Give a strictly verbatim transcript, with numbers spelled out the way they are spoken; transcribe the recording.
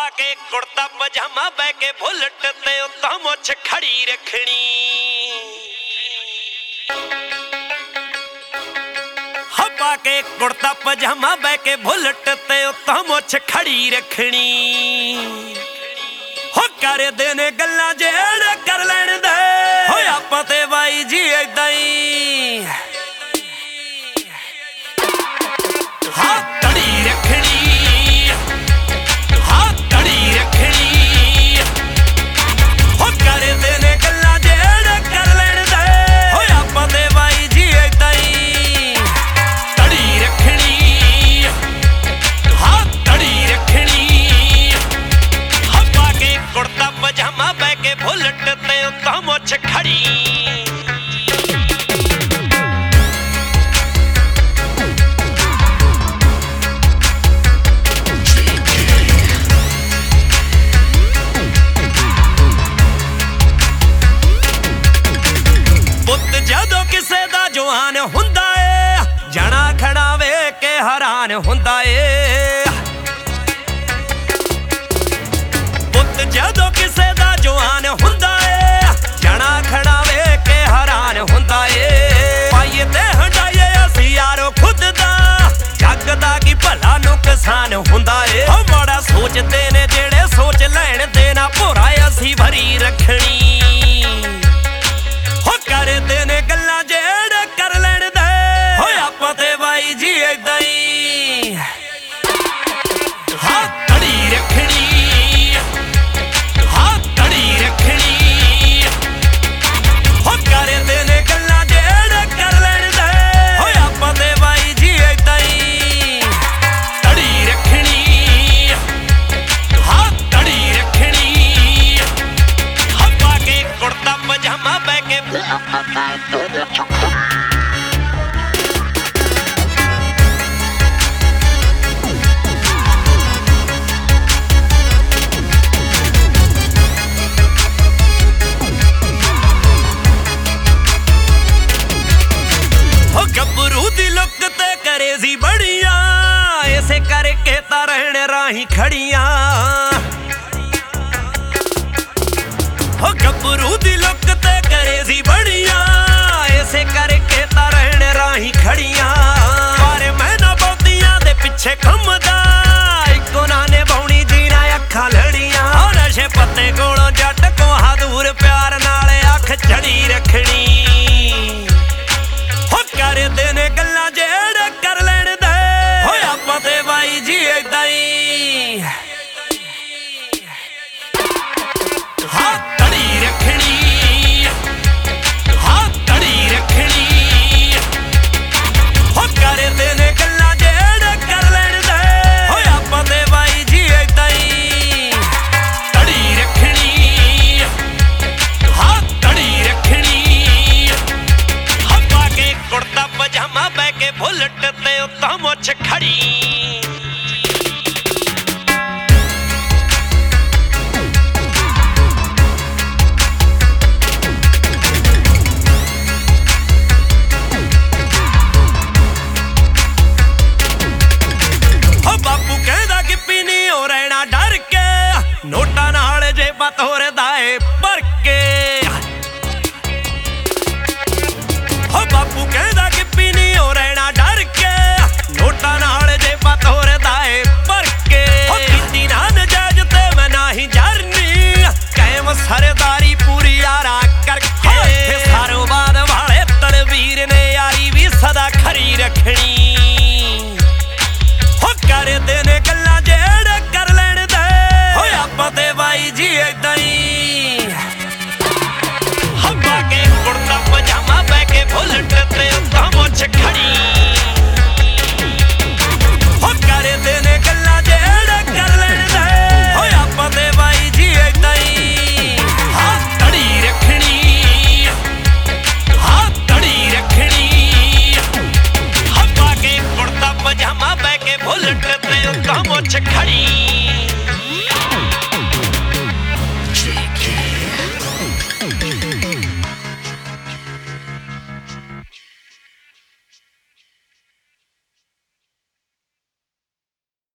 के कुर्ता पजामा बह के बुलट ते उत्ता मुछ खड़ी रखनी। हवा के कुर्ता पजामा बह के बुलट ते उत्ता मुछ खड़ी रखनी। हो कर देने गल्लां जेड़ कर लैण दे हो आपां ते बाई जी ऐदां ही हाँ तड़ी रखनी। हाँ तड़ी रखनी हो कर देने गल्लां जेड़ कर लैण दे हो आपां ते बाई जी ऐदां ही तड़ी रखनी। हाँ तड़ी रखनी हवा के कुर्ता पजामा बह के बुलट ते उत्ता मुछ खड़ी। जदों किसे दा जवान हुंदा ए जना खड़ा वेख के हैरान हुंदा ए। पुत जदों किसे दा जवान हुंदा ए जना खड़ा वेख के हैरान हुंदा ए। पाइए ते हंडाइए असी यारो खुद दा जग दा की भला नुकसान हुंदा ए। ओ माड़ा सोचदे ने जेड़े सोच लैण देना भोरा असी भरी रखनी। कर देने गल्लां जेड़ कर लैण दे हो आपां ते बाई जी ऐदां ही हाँ तड़ी रखनी। हाँ तड़ी रखनी हो कर देने गल्लां जेड़ कर लैण दे हो आपां ते बाई जी ऐदां ही तड़ी रखनी। हाँ तड़ी रखनी हवा के कुर्ता पजामा बह के गबरू दी लुक ते करेजी बड़िया इसे करके ता रहने राही खड़िया। हो गबरू दी लुक ते करेजी बड़िया इसे करके ता रहने राही खड़िया। पर मैं ना बहुतियां दे पिछे घुमदा इको ना ने बौनी जीना अखां लड़ियां। हो नशे पत्ते कोलों जट कोहा दूर प्यार नाल अख चढ़ी रखनी। हो कर देने गल्लां जेड़ कर लैण दे हो आपां ते बाई जी ऐदां ही हाँ तड़ी रखनी। हाँ तड़ी रखनी हो कर देने गल्लां जेड़ कर लैण दे हो आपां ते बाई जी ऐदां ही तड़ी रखनी। हाँ तड़ी रखनी हवा के कुर्ता पजामा बह के बुलट ते उत्ता मुछ खड़ी। बापू कहदा कि पीनी हो रहना डर के नोटा नाल जेबा तोरदा ए भर के। हो बापू कहदा कि पीनी हो रहना डर के नोटा नाल जेबा तोरदा ए भर के। हो कीती ना नजायज ते मैं नाही जरनी कायम सरदारी पूरी यारा करके। सारोबाद वाले तड़वीर ने यारी भी सदा खरी रखनी। कर देने गल्लां जेड़ कर लैण दे हो आपां ते बाई जी ऐदां ही हवा के कुर्ता पजामा बह के बुलट ते उत्ता मुछ खड़ी। हो कर देने गल्लां जेड़ कर लैण दे हो आपां ते बाई जी ऐदां ही हाँ तड़ी रखनी। हाँ तड़ी रखनी हवा के कुर्ता पजामा बह के बुलट ते उत्ता मुछ खड़ी।